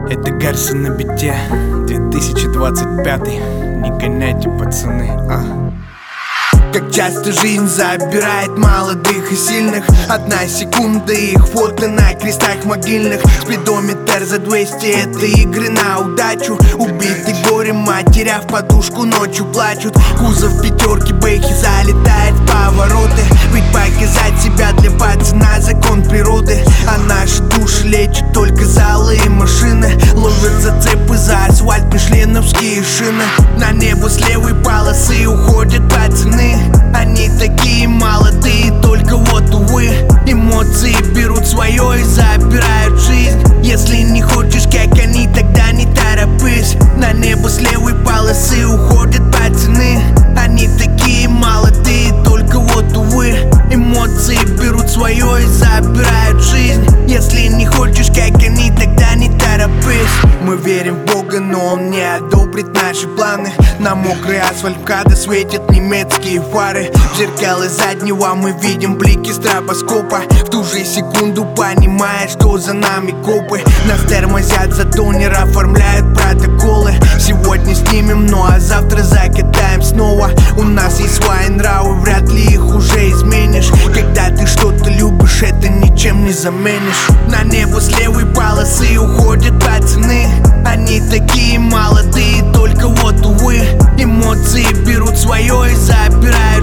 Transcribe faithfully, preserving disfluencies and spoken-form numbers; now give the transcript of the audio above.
Это Гарсон на бите, две тысячи двадцать пятый. Не гоняйте, пацаны, а. Как часто жизнь забирает молодых и сильных. Одна секунда, их фото на крестах могильных. Спидометр за двести, это игры на удачу. Убитый горем матери, а в подушку ночью плачут. Кузов пятерки, бэхи залетает в повороты. Ведь показать себя для пацана закон природы. А наши души лечат только залы и машины. Ловят зацепы за асфальт, мишленовские шины. На небо с левой полосы уходят пацаны. Они такие молодые, только вот увы. Эмоции берут свое и забирают жизнь. Если не хочешь, как они, тогда не торопись. На небо с левой полосы уходят пацаны. Они такие молодые, только вот увы. Эмоции берут свое и забирают жизнь. Если не хочешь, как они, тогда не торопись. Мы верим в Бога, но Он не одобрит наши планы. На мокрый асфальт МКАДа светят немецкие фары. В зеркало заднего мы видим блики стробоскопа. В ту же секунду понимая, что за нами копы. Нас тормозят за тонер, оформляют протоколы. Сегодня снимем, ну а завтра закатаем снова. У нас есть свои нравы, вряд ли их уже изменишь. Когда ты что-то любишь, это ничем не заменишь. На небо с левой полосы уходят пацаны. Они такие молодые, только вот увы. Эмоции берут свое и забирают